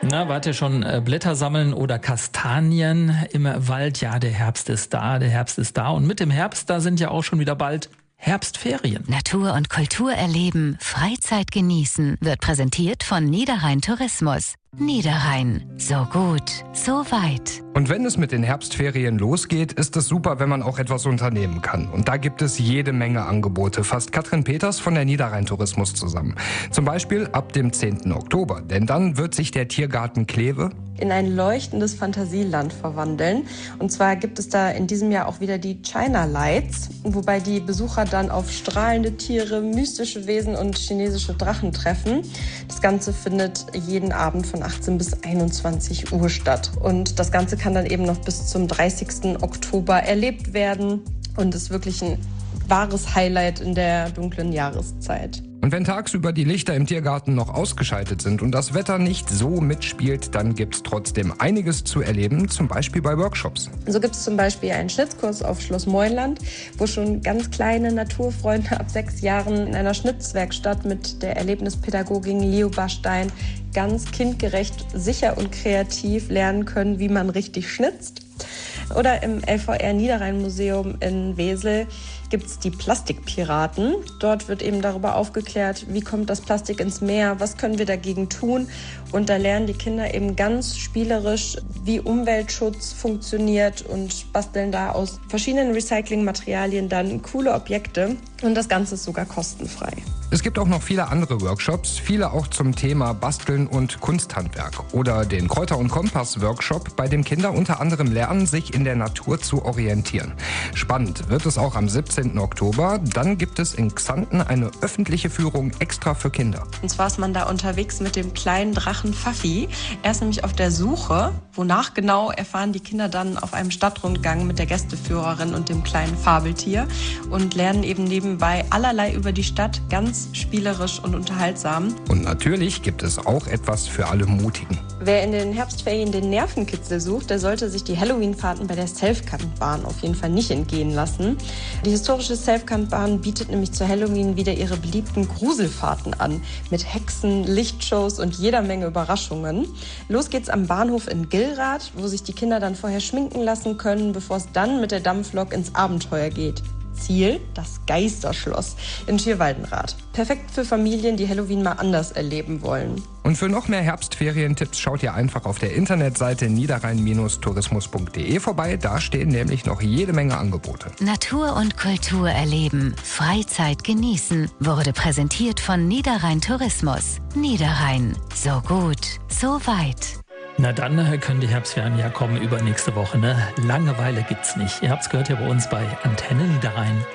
Na, wart ihr schon Blätter sammeln oder Kastanien im Wald? Ja, der Herbst ist da, Und mit dem Herbst, da sind ja auch schon wieder bald Herbstferien. Natur und Kultur erleben, Freizeit genießen, wird präsentiert von Niederrhein Tourismus. Niederrhein, so gut, so weit. Und wenn es mit den Herbstferien losgeht, ist es super, wenn man auch etwas unternehmen kann. Und da gibt es jede Menge Angebote, fasst Katrin Peters von der Niederrhein Tourismus zusammen. Zum Beispiel ab dem 10. Oktober, denn dann wird sich der Tiergarten Kleve in ein leuchtendes Fantasieland verwandeln. Und zwar gibt es da in diesem Jahr auch wieder die China Lights, wobei die Besucher dann auf strahlende Tiere, mystische Wesen und chinesische Drachen treffen. Das Ganze findet jeden Abend von 18 bis 21 Uhr statt. Und das Ganze kann dann eben noch bis zum 30. Oktober erlebt werden und ist wirklich ein wahres Highlight in der dunklen Jahreszeit. Und wenn tagsüber die Lichter im Tiergarten noch ausgeschaltet sind und das Wetter nicht so mitspielt, dann gibt's trotzdem einiges zu erleben, zum Beispiel bei Workshops. So gibt es zum Beispiel einen Schnitzkurs auf Schloss Meunland, wo schon ganz kleine Naturfreunde ab 6 Jahren in einer Schnitzwerkstatt mit der Erlebnispädagogin Leo Barstein ganz kindgerecht, sicher und kreativ lernen können, wie man richtig schnitzt. Oder im LVR Niederrhein Museum in Wesel gibt es die Plastikpiraten. Dort wird eben darüber aufgeklärt, wie kommt das Plastik ins Meer, was können wir dagegen tun. Und da lernen die Kinder eben ganz spielerisch, wie Umweltschutz funktioniert und basteln da aus verschiedenen Recyclingmaterialien dann coole Objekte. Und das Ganze ist sogar kostenfrei. Es gibt auch noch viele andere Workshops, viele auch zum Thema Basteln und Kunsthandwerk. Oder den Kräuter- und Kompass-Workshop, bei dem Kinder unter anderem lernen, sich in der Natur zu orientieren. Spannend wird es auch am 17. Oktober. Dann gibt es in Xanten eine öffentliche Führung extra für Kinder. Und zwar ist man da unterwegs mit dem kleinen Drachen Pfaffi. Er ist nämlich auf der Suche. Wonach genau, erfahren die Kinder dann auf einem Stadtrundgang mit der Gästeführerin und dem kleinen Fabeltier und lernen eben nebenbei allerlei über die Stadt, ganz spielerisch und unterhaltsam. Und natürlich gibt es auch etwas für alle Mutigen. Wer in den Herbstferien den Nervenkitzel sucht, der sollte sich die Halloween-Fahrten bei der Selfkant-Bahn auf jeden Fall nicht entgehen lassen. Die historische Selfkant-Bahn bietet nämlich zu Halloween wieder ihre beliebten Gruselfahrten an, mit Hexen, Lichtshows und jeder Menge Überraschungen. Los geht's am Bahnhof in Gillrath, wo sich die Kinder dann vorher schminken lassen können, bevor es dann mit der Dampflok ins Abenteuer geht. Ziel, das Geisterschloss in Schierwaldenrath. Perfekt für Familien, die Halloween mal anders erleben wollen. Und für noch mehr Herbstferientipps schaut ihr einfach auf der Internetseite niederrhein-tourismus.de vorbei. Da stehen nämlich noch jede Menge Angebote. Natur und Kultur erleben, Freizeit genießen, wurde präsentiert von Niederrhein Tourismus. Niederrhein, so gut, so weit. Na dann können die Herbstferien ja kommen übernächste Woche, ne? Langeweile gibt's nicht. Ihr habt's gehört hier bei uns bei Antenne Niederrhein.